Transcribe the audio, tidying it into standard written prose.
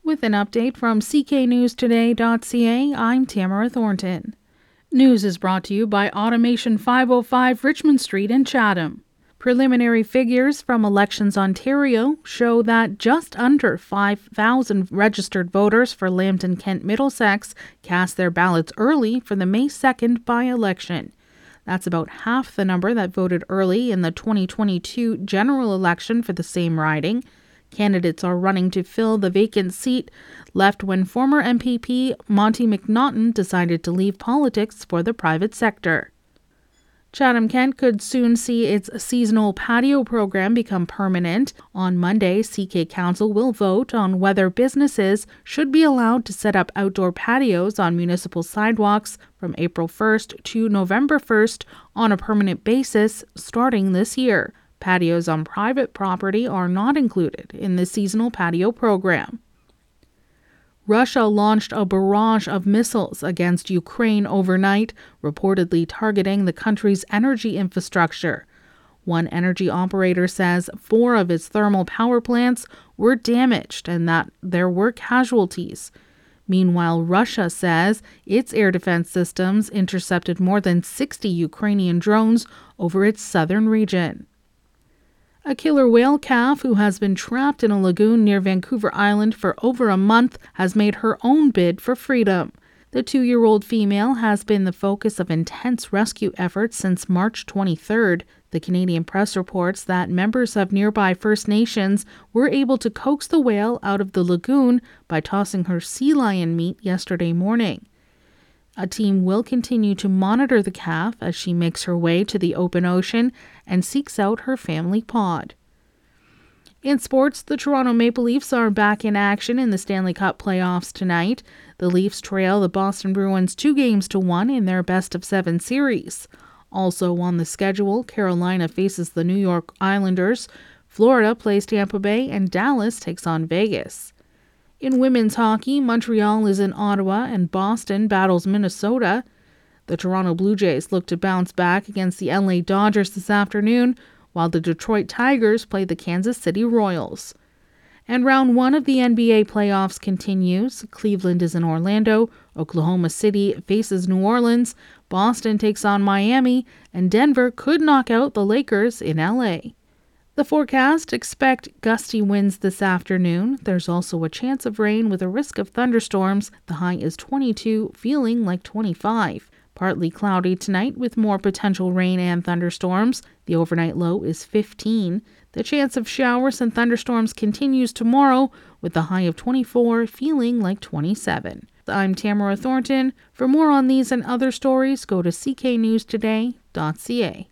With an update from cknewstoday.ca, I'm Tamara Thornton. News is brought to you by Automation 505 Richmond Street in Chatham. Preliminary figures from Elections Ontario show that just under 5,000 registered voters for Lambton Kent Middlesex cast their ballots early for the May 2nd by-election. That's about half the number that voted early in the 2022 general election for the same riding. Candidates are running to fill the vacant seat left when former MPP Monty McNaughton decided to leave politics for the private sector. Chatham-Kent could soon see its seasonal patio program become permanent. On Monday, CK Council will vote on whether businesses should be allowed to set up outdoor patios on municipal sidewalks from April 1st to November 1st on a permanent basis starting this year. Patios on private property are not included in the seasonal patio program. Russia launched a barrage of missiles against Ukraine overnight, reportedly targeting the country's energy infrastructure. One energy operator says 4 of its thermal power plants were damaged and that there were casualties. Meanwhile, Russia says its air defense systems intercepted more than 60 Ukrainian drones over its southern region. A killer whale calf who has been trapped in a lagoon near Vancouver Island for over a month has made her own bid for freedom. The 2-year-old female has been the focus of intense rescue efforts since March 23rd. The Canadian Press reports that members of nearby First Nations were able to coax the whale out of the lagoon by tossing her sea lion meat yesterday morning. A team will continue to monitor the calf as she makes her way to the open ocean and seeks out her family pod. In sports, the Toronto Maple Leafs are back in action in the Stanley Cup playoffs tonight. The Leafs trail the Boston Bruins 2-1 in their best-of-7 series. Also on the schedule, Carolina faces the New York Islanders, Florida plays Tampa Bay, and Dallas takes on Vegas. In women's hockey, Montreal is in Ottawa and Boston battles Minnesota. The Toronto Blue Jays look to bounce back against the LA Dodgers this afternoon, while the Detroit Tigers play the Kansas City Royals. And round 1 of the NBA playoffs continues. Cleveland is in Orlando, Oklahoma City faces New Orleans, Boston takes on Miami, and Denver could knock out the Lakers in LA. The forecast: expect gusty winds this afternoon. There's also a chance of rain with a risk of thunderstorms. The high is 22, feeling like 25. Partly cloudy tonight with more potential rain and thunderstorms. The overnight low is 15. The chance of showers and thunderstorms continues tomorrow with a high of 24, feeling like 27. I'm Tamara Thornton. For more on these and other stories, go to cknewstoday.ca.